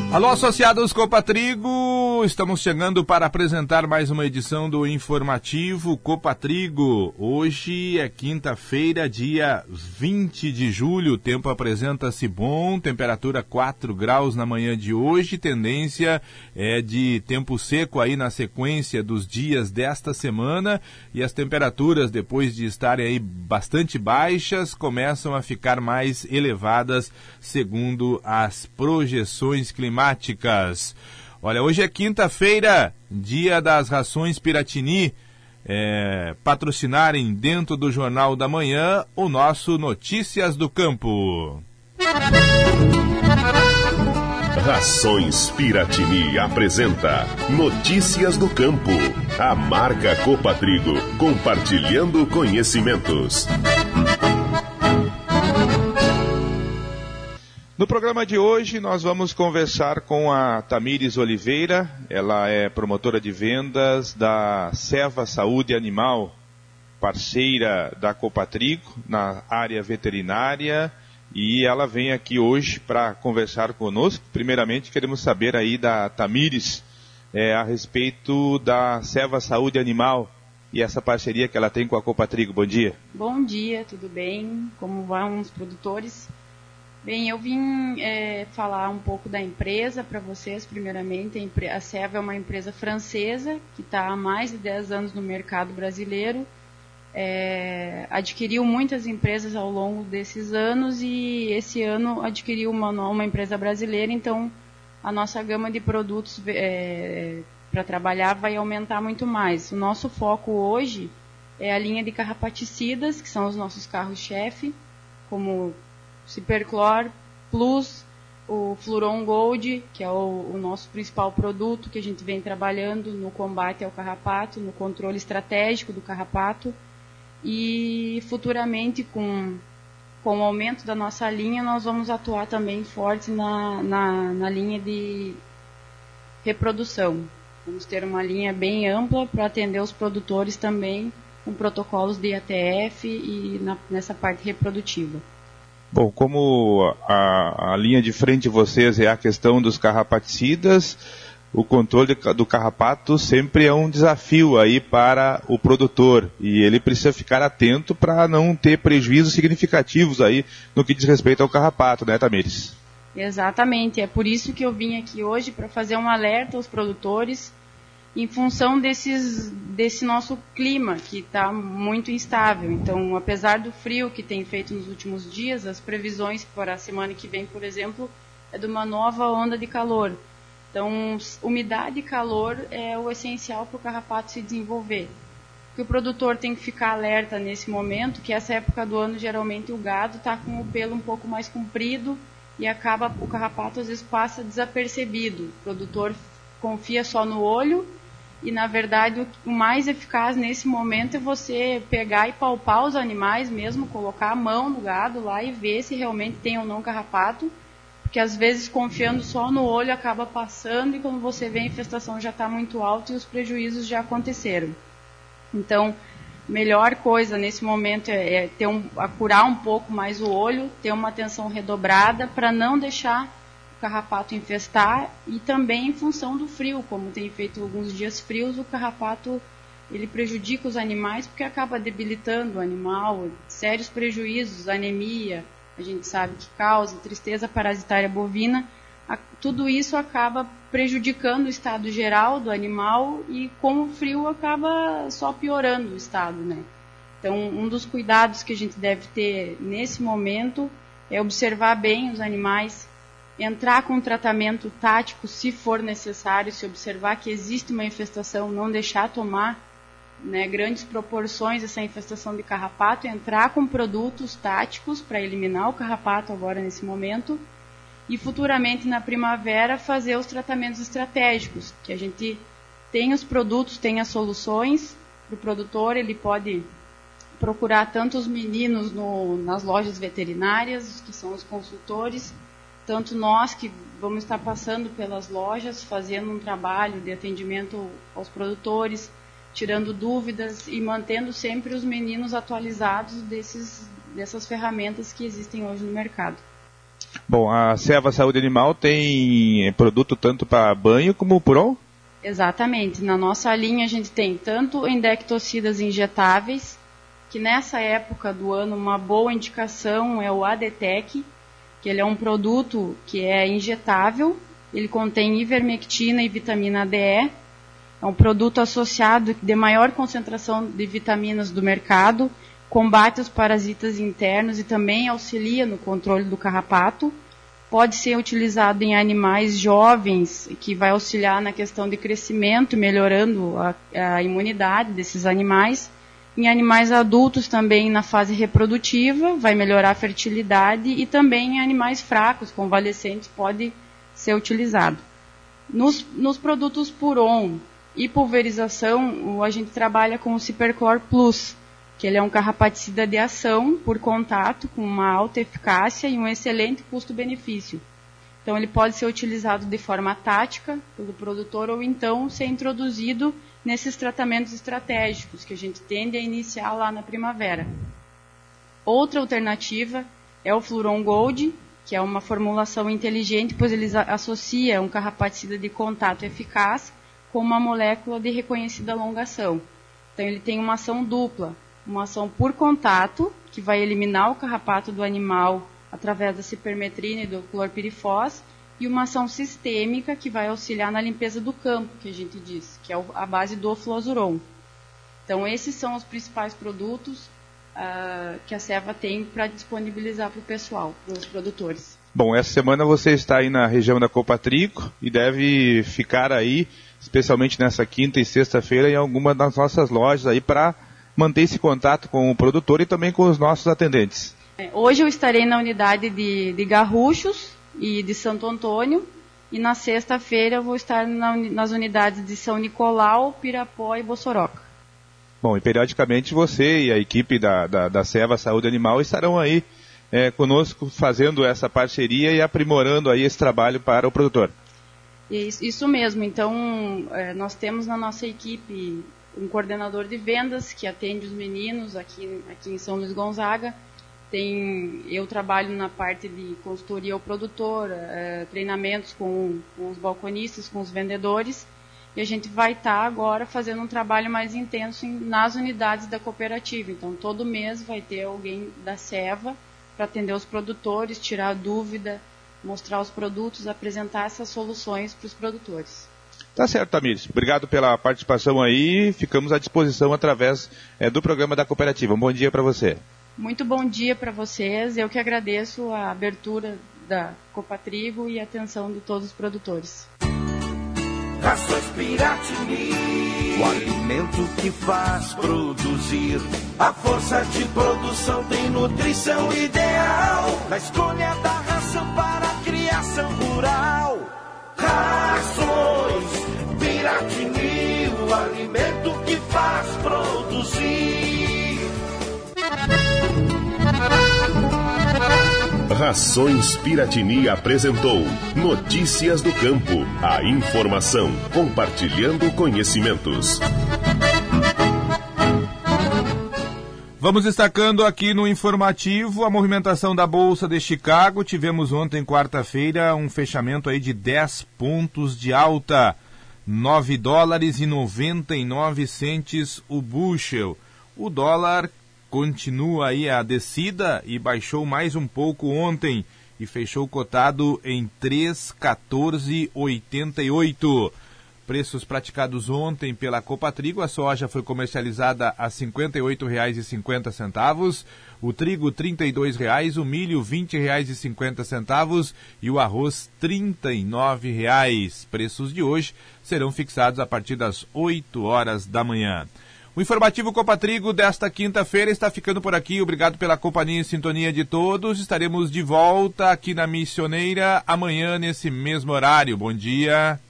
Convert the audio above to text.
Alô, associados Copa Trigo, estamos chegando para apresentar mais uma edição do informativo Copa Trigo. Hoje é quinta-feira, dia 20 de julho, o tempo apresenta-se bom, temperatura 4 graus na manhã de hoje, tendência é de tempo seco aí na sequência dos dias desta semana, e as temperaturas, depois de estarem aí bastante baixas, começam a ficar mais elevadas segundo as projeções climáticas. Olha, hoje é quinta-feira, dia das rações Piratini, patrocinarem dentro do Jornal da Manhã o nosso Notícias do Campo. Rações Piratini apresenta Notícias do Campo, a marca Copa Trigo, compartilhando conhecimentos. No programa de hoje nós vamos conversar com a Tamires Oliveira, ela é promotora de vendas da Seva Saúde Animal, parceira da Copa Trigo na área veterinária, e ela vem aqui hoje para conversar conosco. Primeiramente queremos saber aí da Tamires a respeito da Seva Saúde Animal e essa parceria que ela tem com a Copa Trigo. Bom dia. Bom dia, tudo bem? Como vão os produtores? Bem, eu vim falar um pouco da empresa para vocês, primeiramente. A Seva é uma empresa francesa que está há mais de 10 anos no mercado brasileiro. Adquiriu muitas empresas ao longo desses anos e esse ano adquiriu uma empresa brasileira, então a nossa gama de produtos para trabalhar vai aumentar muito mais. O nosso foco hoje é a linha de carrapaticidas, que são os nossos carros-chefe, como Ciperclor Plus, o Fluron Gold, que é o nosso principal produto que a gente vem trabalhando no combate ao carrapato, no controle estratégico do carrapato, e futuramente com o aumento da nossa linha nós vamos atuar também forte na linha de reprodução. Vamos ter uma linha bem ampla para atender os produtores também com protocolos de ATF e nessa parte reprodutiva. Bom, como a linha de frente de vocês é a questão dos carrapaticidas, o controle do carrapato sempre é um desafio aí para o produtor e ele precisa ficar atento para não ter prejuízos significativos aí no que diz respeito ao carrapato, né, Tamires? Exatamente, é por isso que eu vim aqui hoje para fazer um alerta aos produtores em função desse nosso clima, que está muito instável. Então, apesar do frio que tem feito nos últimos dias, as previsões para a semana que vem, por exemplo, é de uma nova onda de calor. Então, umidade e calor é o essencial para o carrapato se desenvolver. O que o produtor tem que ficar alerta nesse momento, que essa época do ano, geralmente, o gado está com o pelo um pouco mais comprido e o carrapato às vezes passa desapercebido. O produtor confia só no olho, e, na verdade, o mais eficaz nesse momento é você pegar e palpar os animais mesmo, colocar a mão no gado lá e ver se realmente tem ou não carrapato, porque às vezes confiando só no olho acaba passando e quando você vê a infestação já está muito alta e os prejuízos já aconteceram. Então, melhor coisa nesse momento é acurar um pouco mais o olho, ter uma atenção redobrada para não deixar carrapato infestar, e também em função do frio, como tem feito alguns dias frios, o carrapato ele prejudica os animais porque acaba debilitando o animal, sérios prejuízos, anemia, a gente sabe que causa, tristeza parasitária bovina, tudo isso acaba prejudicando o estado geral do animal e com o frio acaba só piorando o estado, né? Então, um dos cuidados que a gente deve ter nesse momento é observar bem os animais, entrar com tratamento tático se for necessário, se observar que existe uma infestação, não deixar tomar grandes proporções essa infestação de carrapato, entrar com produtos táticos para eliminar o carrapato agora nesse momento e futuramente na primavera fazer os tratamentos estratégicos, que a gente tem os produtos, tem as soluções para o produtor, ele pode procurar tanto os meninos nas lojas veterinárias, que são os consultores, tanto nós que vamos estar passando pelas lojas, fazendo um trabalho de atendimento aos produtores, tirando dúvidas e mantendo sempre os meninos atualizados dessas ferramentas que existem hoje no mercado. Bom, a Ceva Saúde Animal tem produto tanto para banho como puron? Exatamente. Na nossa linha a gente tem tanto endectocidas injetáveis, que nessa época do ano uma boa indicação é o ADTEC, que ele é um produto que é injetável, ele contém ivermectina e vitamina D. É um produto associado de maior concentração de vitaminas do mercado, combate os parasitas internos e também auxilia no controle do carrapato. Pode ser utilizado em animais jovens, que vai auxiliar na questão de crescimento, melhorando a imunidade desses animais. Em animais adultos também na fase reprodutiva, vai melhorar a fertilidade e também em animais fracos, convalescentes, pode ser utilizado. Nos produtos puron e pulverização, a gente trabalha com o Ciperchlor Plus, que ele é um carrapaticida de ação por contato, com uma alta eficácia e um excelente custo-benefício. Então ele pode ser utilizado de forma tática pelo produtor ou então ser introduzido nesses tratamentos estratégicos que a gente tende a iniciar lá na primavera. Outra alternativa é o Fluron Gold, que é uma formulação inteligente, pois ele associa um carrapaticida de contato eficaz com uma molécula de reconhecida alongação. Então ele tem uma ação dupla, uma ação por contato, que vai eliminar o carrapato do animal através da cipermetrina e do clorpirifos, e uma ação sistêmica que vai auxiliar na limpeza do campo, que a gente diz, que é a base do fluazuron. Então esses são os principais produtos que a Ceva tem para disponibilizar para o pessoal, para os produtores. Bom, essa semana você está aí na região da Copatrigo e deve ficar aí, especialmente nessa quinta e sexta-feira, em alguma das nossas lojas aí para manter esse contato com o produtor e também com os nossos atendentes. Hoje eu estarei na unidade de Garruchos e de Santo Antônio, e na sexta-feira eu vou estar nas unidades de São Nicolau, Pirapó e Bossoroca. Bom, e periodicamente você e a equipe da Ceva Saúde Animal estarão aí conosco fazendo essa parceria e aprimorando aí esse trabalho para o produtor. Isso mesmo. Então, nós temos na nossa equipe um coordenador de vendas que atende os meninos aqui em São Luís Gonzaga. Eu trabalho na parte de consultoria ao produtor, treinamentos com os balconistas, com os vendedores, e a gente vai estar agora fazendo um trabalho mais intenso nas unidades da cooperativa. Então, todo mês vai ter alguém da Ceva para atender os produtores, tirar dúvida, mostrar os produtos, apresentar essas soluções para os produtores. Tá certo, Tamires. Obrigado pela participação aí. Ficamos à disposição através do programa da cooperativa. Um bom dia para você. Muito bom dia para vocês. Eu que agradeço a abertura da Copatrigo e a atenção de todos os produtores. Rações Piratini, o alimento que faz produzir. A força de produção tem nutrição ideal. Na escolha da ração para a criação rural. Rações Piratini, o alimento que faz produzir. Rações Piratini apresentou Notícias do Campo. A informação, compartilhando conhecimentos. Vamos destacando aqui no informativo a movimentação da Bolsa de Chicago. Tivemos ontem, quarta-feira, um fechamento aí de 10 pontos de alta. $9,99 o bushel. O dólar continua aí a descida e baixou mais um pouco ontem e fechou cotado em 3,1488. Preços praticados ontem pela Copatrigo: a soja foi comercializada a R$ 58,50, o trigo R$ 32,00, o milho R$ 20,50 e o arroz R$ 39,00. Preços de hoje serão fixados a partir das 8 horas da manhã. O informativo Copatrigo desta quinta-feira está ficando por aqui. Obrigado pela companhia e sintonia de todos. Estaremos de volta aqui na Missioneira amanhã nesse mesmo horário. Bom dia.